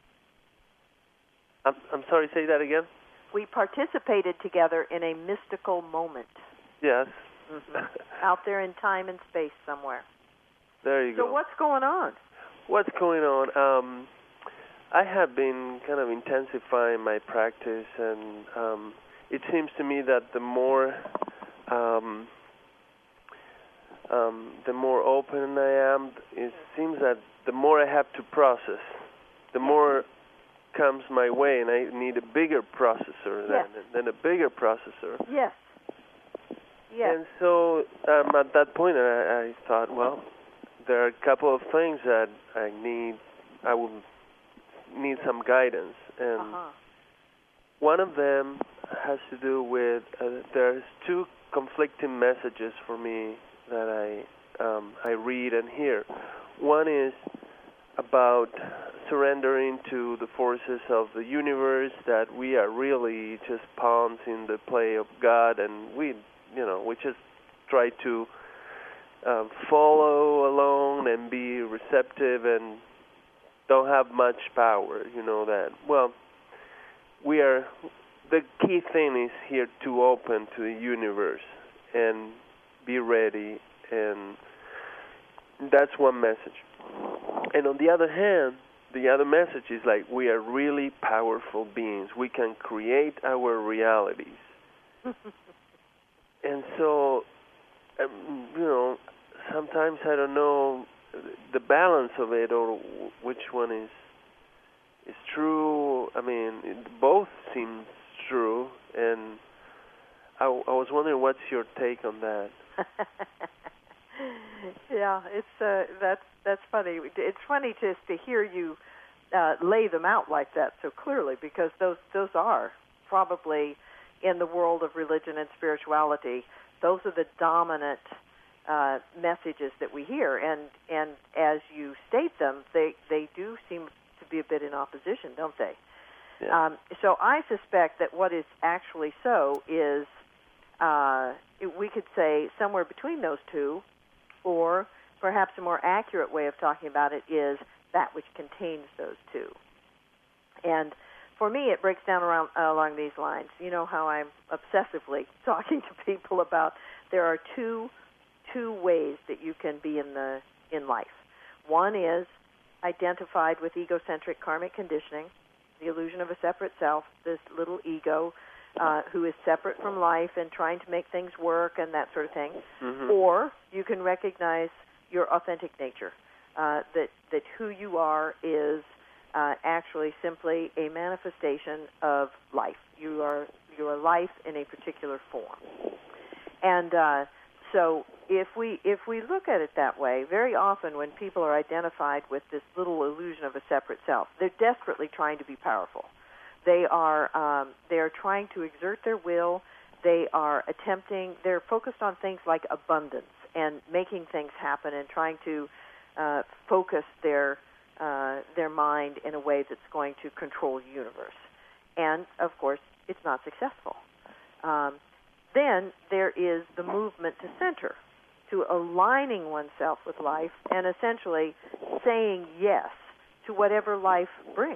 I'm I'm sorry. Say that again. We participated together in a mystical moment. Yes. Mm-hmm. Out there in time and space somewhere. There you so go. So what's going on? What's going on? Um, I have been kind of intensifying my practice, and um, it seems to me that the more um, um, the more open I am, it seems that the more I have to process, the more comes my way, and I need a bigger processor yes. than, than a bigger processor. Yes. Yes. And so um, at that point, I, I thought, well, there are a couple of things that I need. I would need some guidance, and uh-huh. one of them has to do with uh, there's two conflicting messages for me that I um, I read and hear. One is about surrendering to the forces of the universe, that we are really just pawns in the play of God, and we, you know, we just try to uh, follow along and be receptive and don't have much power, you know that. Well, we are, the key thing is here to open to the universe and be ready, and that's one message. And on the other hand, the other message is like we are really powerful beings. We can create our realities. And so, um, you know, sometimes I don't know the balance of it or which one is is true. I mean, it, both seem true, and I, I was wondering what's your take on that. Yeah, it's uh, that's that's funny. It's funny just to hear you uh, lay them out like that so clearly, because those those are probably, in the world of religion and spirituality, those are the dominant uh, messages that we hear, and and as you state them, they they do seem to be a bit in opposition, don't they? Yeah. Um, so I suspect that what is actually so is, uh, we could say somewhere between those two, or perhaps a more accurate way of talking about it is that which contains those two. And for me, it breaks down around uh, along these lines. You know how I'm obsessively talking to people about there are two two ways that you can be in the in life. One is identified with egocentric karmic conditioning, the illusion of a separate self, this little ego uh, who is separate from life and trying to make things work and that sort of thing. Mm-hmm. Or you can recognize your authentic nature, uh, that that who you are is uh, actually simply a manifestation of life. You are you are life in a particular form. And uh, so if we if we look at it that way, very often when people are identified with this little illusion of a separate self, they're desperately trying to be powerful. They are um, they are trying to exert their will. They are attempting. They're focused on things like abundance and making things happen and trying to uh, focus their uh, their mind in a way that's going to control the universe. And of course, it's not successful. Um, then there is the movement to center, to aligning oneself with life and essentially saying yes to whatever life brings.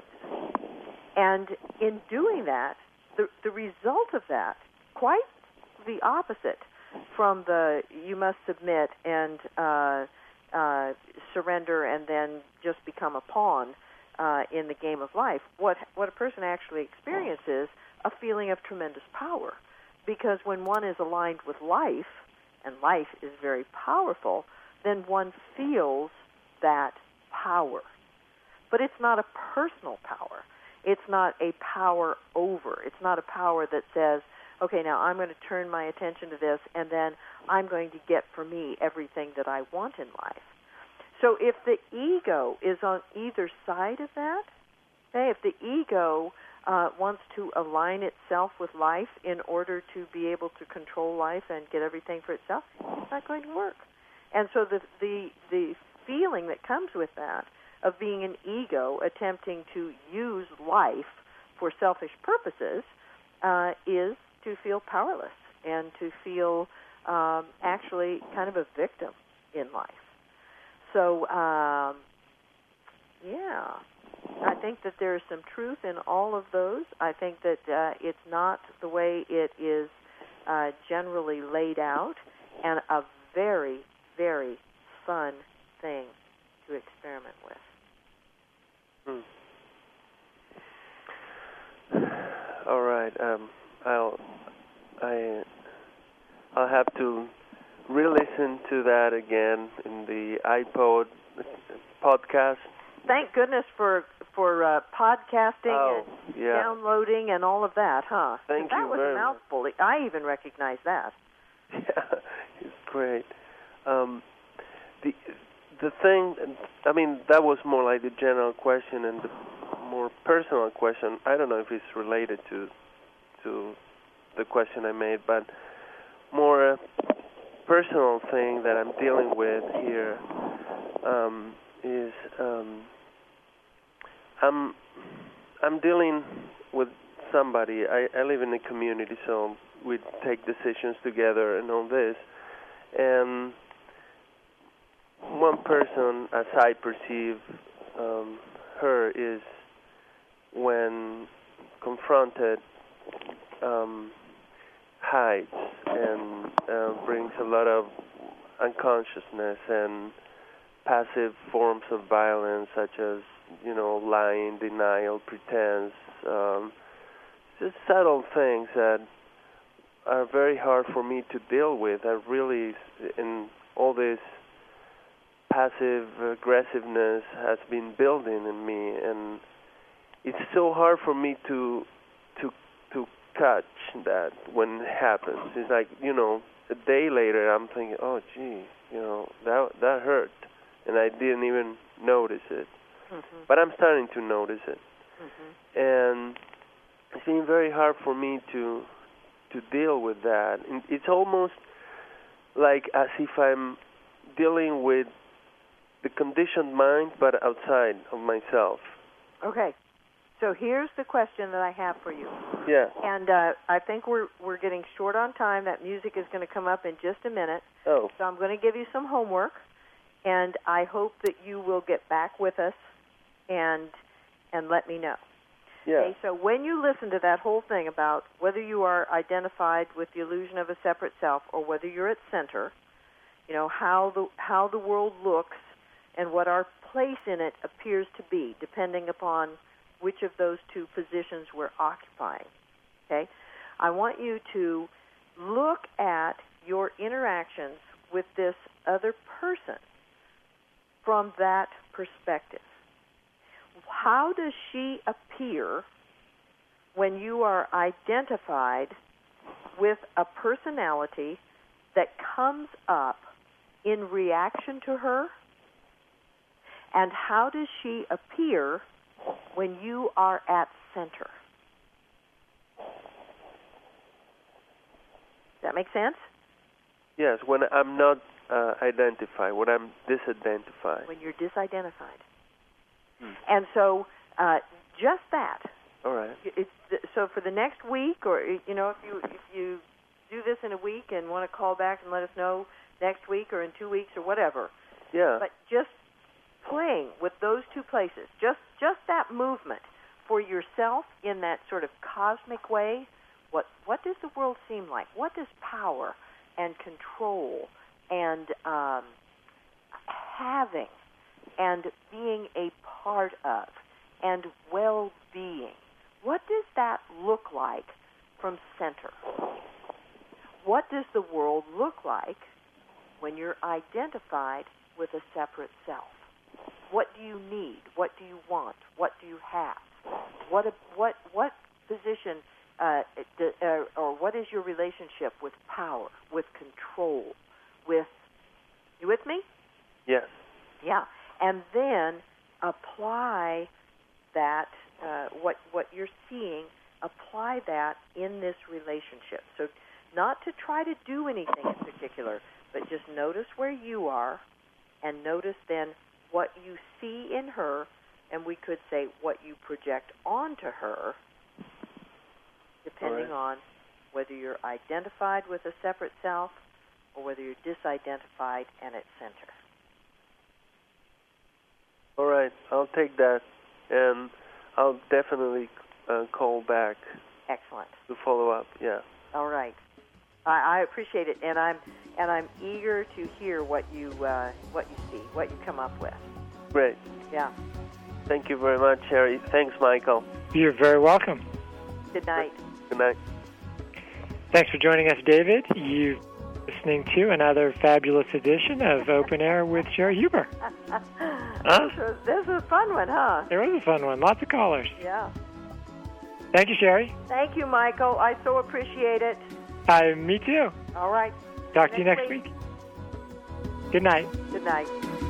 And in doing that, the, the result of that, quite the opposite from the you must submit and uh, uh, surrender and then just become a pawn uh, in the game of life. What what a person actually experiences a feeling of tremendous power, because when one is aligned with life, and life is very powerful, then one feels that power. But it's not a personal power. It's not a power over. It's not a power that says, okay, now I'm going to turn my attention to this, and then I'm going to get for me everything that I want in life. So if the ego is on either side of that, okay, if the ego uh, wants to align itself with life in order to be able to control life and get everything for itself, it's not going to work. And so the the the feeling that comes with that of being an ego attempting to use life for selfish purposes uh, is to feel powerless and to feel um, actually kind of a victim in life. So, um, yeah, I think that there's some truth in all of those. I think that uh, it's not the way it is uh, generally laid out, and a very, very fun thing to experiment with. Hmm. All right. Um, I'll I I'll have to re-listen to that again in the iPod podcast. Thank goodness for for uh, podcasting oh, and yeah. downloading and all of that, huh? Thank that you was very a mouthful. I even recognize that. Yeah, it's great. Um, the the thing, I mean, that was more like the general question, and the more personal question, I don't know if it's related to to the question I made, but more a personal thing that I'm dealing with here um, is um, I'm I'm dealing with somebody. I, I live in a community, so we take decisions together and all this. And one person, as I perceive um, her, is when confronted, um, hides and uh, brings a lot of unconsciousness and passive forms of violence, such as you know, lying, denial, pretense, um, just subtle things that are very hard for me to deal with. I really, in all this passive aggressiveness has been building in me, and it's so hard for me to to to catch that when it happens. It's like, you know, a day later I'm thinking, oh gee, you know, that that hurt, and I didn't even notice it. Mm-hmm. But I'm starting to notice it. Mm-hmm. And it's been very hard for me to to deal with that. And it's almost like as if I'm dealing with the conditioned mind, but outside of myself. Okay. So here's the question that I have for you. Yeah. And uh, I think we're we're getting short on time. That music is going to come up in just a minute. Oh. So I'm going to give you some homework, and I hope that you will get back with us and and let me know. Yeah. Okay, so when you listen to that whole thing about whether you are identified with the illusion of a separate self or whether you're at center, you know, how the how the world looks and what our place in it appears to be, depending upon which of those two positions we're occupying. Okay? I want you to look at your interactions with this other person from that perspective. How does she appear when you are identified with a personality that comes up in reaction to her? And how does she appear when you are at center? Does that make sense? Yes, when I'm not uh, identified, when I'm disidentified. When you're disidentified. Hmm. And so uh, just that. All right. It's, so for the next week, or, you know, if you if you do this in a week and want to call back and let us know next week or in two weeks or whatever. Yeah. But just playing with those two places, just just that movement for yourself in that sort of cosmic way. What what does the world seem like? What does power and control and um, having and being a part of and well-being, what does that look like from center? What does the world look like when you're identified with a separate self? What do you need? What do you want? What do you have? What what what position uh, uh, or what is your relationship with power, with control, with you with me? Yes. Yeah, and then apply that uh, what what you're seeing. Apply that in this relationship. So, not to try to do anything in particular, but just notice where you are, and notice then what you see in her, and we could say what you project onto her, depending right. on whether you're identified with a separate self or whether you're disidentified and at center. All right, I'll take that, and I'll definitely uh, call back. Excellent. To follow up, yeah. All right. I, I appreciate it, and I'm and I'm eager to hear what you uh, what you see, what you come up with. Great. Yeah. Thank you very much, Sherry. Thanks, Michael. You're very welcome. Good night. Good night. Thanks for joining us, David. You're listening to another fabulous edition of Open Air with Sherry Huber. Huh? This, was, this was a fun one, huh? It was a fun one. Lots of callers. Yeah. Thank you, Sherry. Thank you, Michael. I so appreciate it. Uh, me too. All right. Talk to you next week. week. Good night. Good night.